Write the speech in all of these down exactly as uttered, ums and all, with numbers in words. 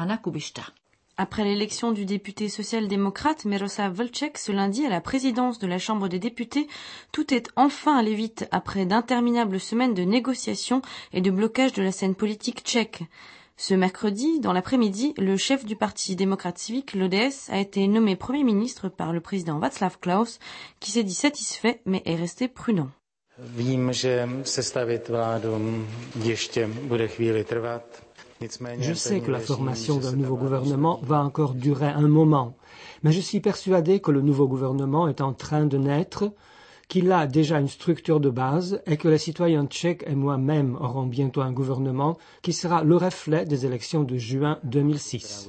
Anna Kubišta. Après l'élection du député social-démocrate Miroslav Vlček ce lundi à la présidence de la Chambre des députés, tout est enfin allé vite après d'interminables semaines de négociations et de blocage de la scène politique tchèque. Ce mercredi, dans l'après-midi, le chef du parti démocrate civique, l'O D S, a été nommé Premier ministre par le président Václav Klaus, qui s'est dit satisfait mais est resté prudent. Vím, že sestavit vládu ještě bude chvíli trvat. Je sais que la formation d'un nouveau gouvernement va encore durer un moment, mais je suis persuadé que le nouveau gouvernement est en train de naître, qu'il a déjà une structure de base et que les citoyens tchèques et moi-même auront bientôt un gouvernement qui sera le reflet des élections de juin deux mille six.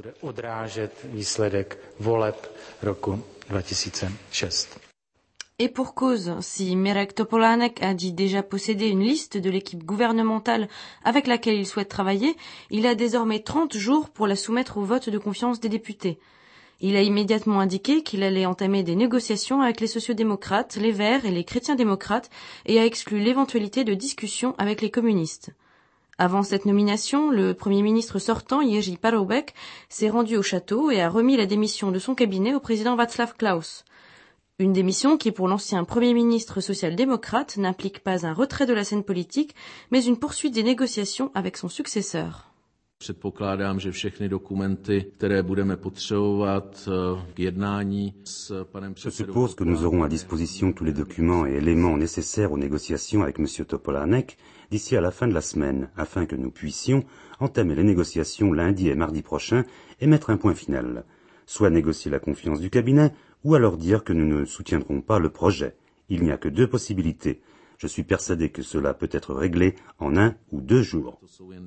Et pour cause, si Mirek Topolánek a dit déjà posséder une liste de l'équipe gouvernementale avec laquelle il souhaite travailler, il a désormais trente jours pour la soumettre au vote de confiance des députés. Il a immédiatement indiqué qu'il allait entamer des négociations avec les sociodémocrates, les Verts et les chrétiens-démocrates et a exclu l'éventualité de discussions avec les communistes. Avant cette nomination, le Premier ministre sortant, Jiří Paroubek, s'est rendu au château et a remis la démission de son cabinet au président Václav Klaus. Une démission qui, pour l'ancien Premier ministre social-démocrate, n'implique pas un retrait de la scène politique, mais une poursuite des négociations avec son successeur. Předpokládám, že všechny dokumenty, které budeme potřebovat k jednání s panem Je suppose que nous aurons à disposition tous les documents et éléments nécessaires aux négociations avec M. Topolánek d'ici à la fin de la semaine, afin que nous puissions entamer les négociations lundi et mardi prochain et mettre un point final. Soit négocier la confiance du cabinet, ou alors dire que nous ne soutiendrons pas le projet. Il n'y a que deux possibilités. Je suis persuadé que cela peut être réglé en un ou deux jours.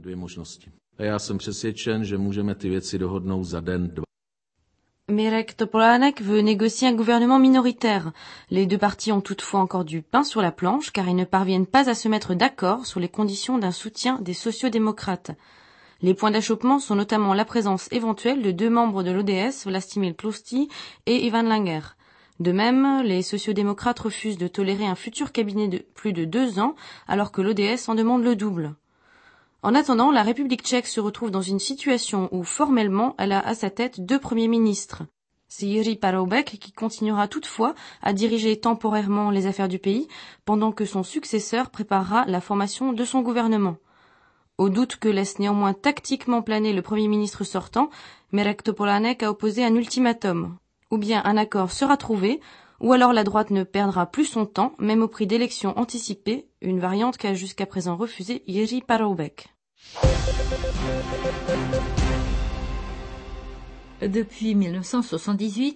Mirek Topolánek veut négocier un gouvernement minoritaire. Les deux partis ont toutefois encore du pain sur la planche car ils ne parviennent pas à se mettre d'accord sur les conditions d'un soutien des sociodémocrates. Les points d'achoppement sont notamment la présence éventuelle de deux membres de l'O D S, Vlastimil Tlustý et Ivan Langer. De même, les sociodémocrates refusent de tolérer un futur cabinet de plus de deux ans, alors que l'O D S en demande le double. En attendant, la République tchèque se retrouve dans une situation où, formellement, elle a à sa tête deux premiers ministres. C'est Jiří Paroubek qui continuera toutefois à diriger temporairement les affaires du pays, pendant que son successeur préparera la formation de son gouvernement. Au doute que laisse néanmoins tactiquement planer le Premier ministre sortant, Mirek Topolánek a opposé un ultimatum. Ou bien un accord sera trouvé, ou alors la droite ne perdra plus son temps, même au prix d'élections anticipées, une variante qu'a jusqu'à présent refusée Jiří Paroubek. Depuis mille neuf cent soixante-dix-huit,